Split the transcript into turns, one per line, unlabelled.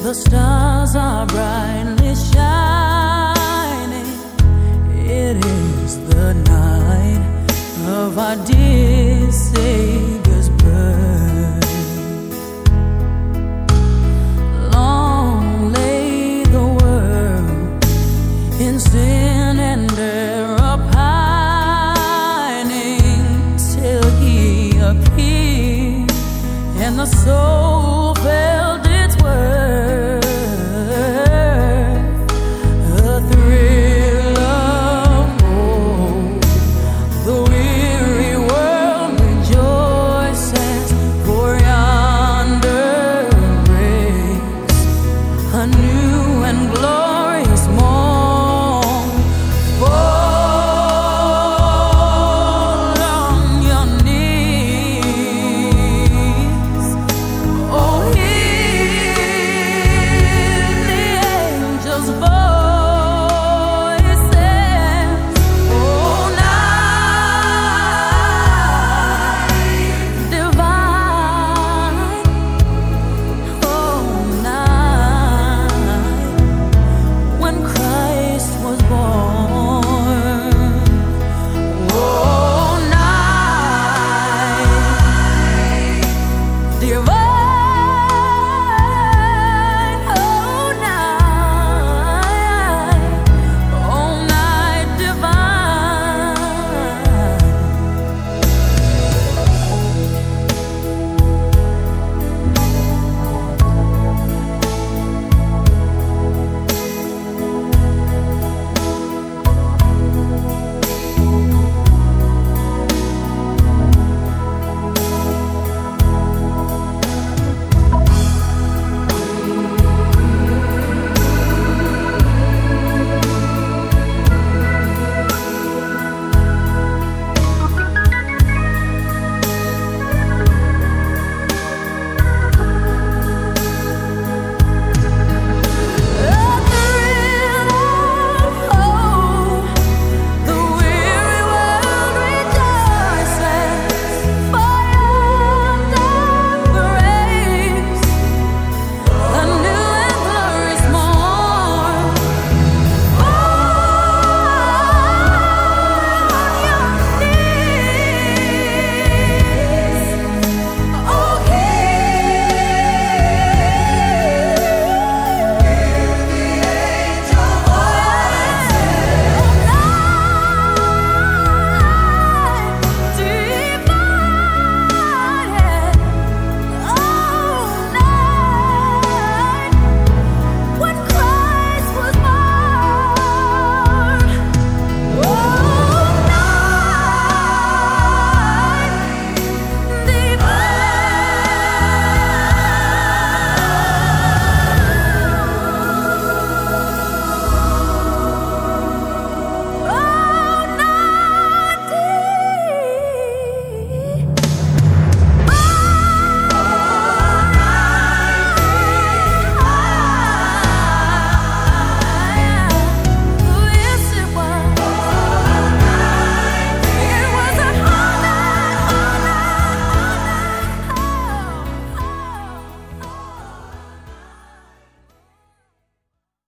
The stars are brightly shining. It is the night of our dear Savior's birth. Long lay the world in sin and error pining, till He appeared and the soul felt its worth. A thrill of hope, the weary world rejoices, for yonder breaks a new and glorious